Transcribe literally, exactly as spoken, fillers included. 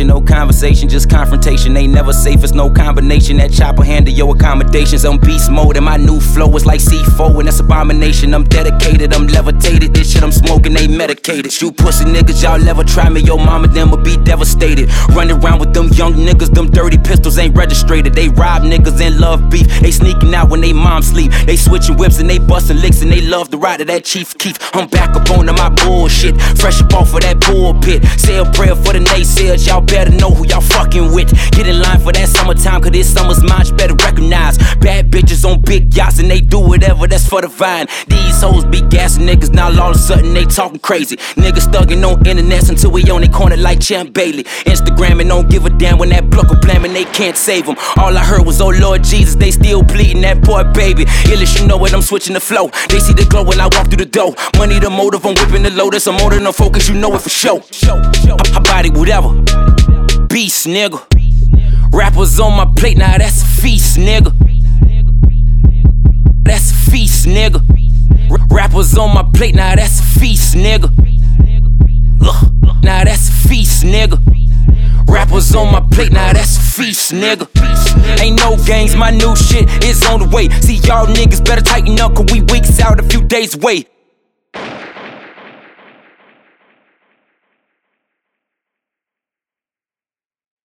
no conversation, just confrontation. Ain't never safe, it's no combination. That chopper handle your accommodations. I'm beast mode and my new flow is like C four, and that's abomination. I'm dedicated, I'm levitated. This shit I'm smoking ain't medicated. You pussy niggas, y'all ever try me, your mama them will be devastated. Running around with them young niggas, them dirty pistols ain't registered. They rob niggas and love beef. They sneaking out when they mom sleep. They switching whips and they busting licks, and they love the ride of that Chief Keef. I'm back up on to my bullshit, fresh up off of that pulpit. Say a prayer for the naysayers, y'all better know who y'all fucking with. Get in line for that summertime, cause this summer's mine, you better recognize. Bad bitches on big yachts and they do whatever, that's for the vine. These hoes be gassing niggas, now all of a sudden they talking crazy. Niggas thugging on internets until we on their corner like Champ Bailey. Instagram and don't give a damn when that block will blam and they can't save them. All I heard was, oh Lord Jesus, they still pleading that poor baby. Illis, you know it, I'm switching the flow. They see the glow when I walk through the door. Money the motive, I'm whipping the lotus. I'm more than a focus, you know it for sure. I, I body whatever, beast nigga. Rappers on my plate, now that's a feast nigga. That's a feast nigga. R- rappers on my plate, now that's a feast nigga. Ugh. Now that's a feast nigga. Rappers on my plate, now that's a feast, nigga. Ain't no games, my new shit is on the way. See y'all niggas better tighten up, cause we weeks out, a few days away.